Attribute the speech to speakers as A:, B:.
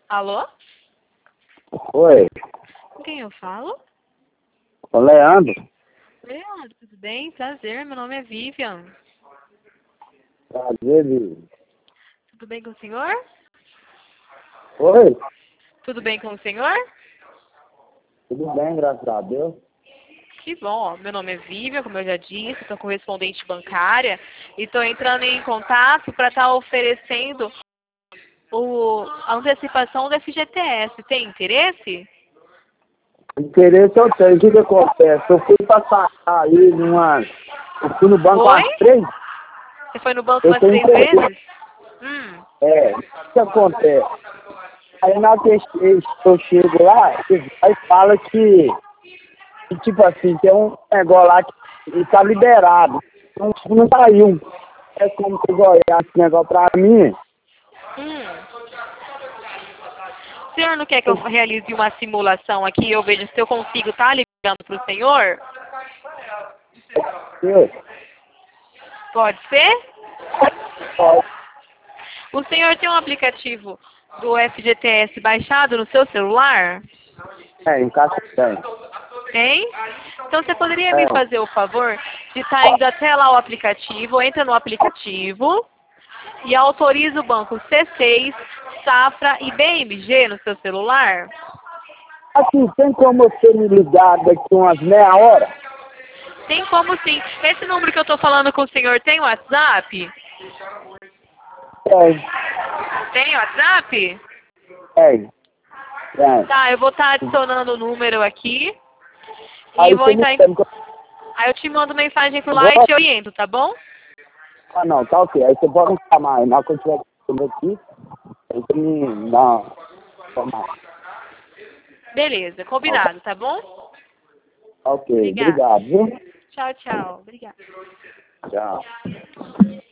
A: Alô?
B: Oi,
A: Com quem eu falo?
B: o Leandro.
A: Leandro, tudo bem? Prazer, meu nome é Vivian.
B: Prazer, Vivi.
A: Tudo bem com o senhor?
B: Oi,
A: Tudo bem com o senhor?
B: tudo bem, graças a Deus.
A: Que bom, meu nome é Vivian, como eu já disse, sou correspondente bancária e estou entrando em contato para estar oferecendo a antecipação do FGTS. Tem interesse?
B: Interesse eu tenho, o que acontece? Eu fui passar aí eu fui no banco
A: Oi?
B: às 3,
A: Você foi no banco
B: eu
A: umas
B: tenho
A: 3
B: interesse.
A: vezes?
B: O que acontece? Aí na que eu chego lá, aí fala que tipo assim, tem um negócio lá que tá liberado. Não saiu. É como se olhar esse negócio pra mim.
A: O senhor não quer que eu realize uma simulação aqui e eu veja se eu consigo estar ligando para o senhor?
B: Eu,
A: Pode ser? O senhor tem um aplicativo do FGTS baixado no seu celular?
B: em casa tem.
A: Tem? Então você poderia me
B: É.
A: fazer o favor de estar indo até lá o aplicativo, entra no aplicativo e autoriza o banco C6, Safra e BMG no seu celular?
B: Assim, tem como você me ligar daqui umas meia hora?
A: Tem como sim. Esse número que eu estou falando com o senhor tem WhatsApp?
B: Tem,
A: Tem WhatsApp?
B: tem, tem.
A: Tá, eu vou estar adicionando o número aqui e
B: Aí
A: vou
B: você me
A: entrar em...
B: chama.
A: Aí eu te mando mensagem por lá e
B: Agora?
A: te oriento, tá bom?
B: Ah, não, tá ok. Aí você pode me chamar. Aí na hora que eu estiver aqui, aí você me dá uma informação.
A: Beleza, combinado, tá bom?
B: Ok,
A: Obrigada.
B: obrigado, viu?
A: Tchau, tchau. Obrigada.
B: Tchau.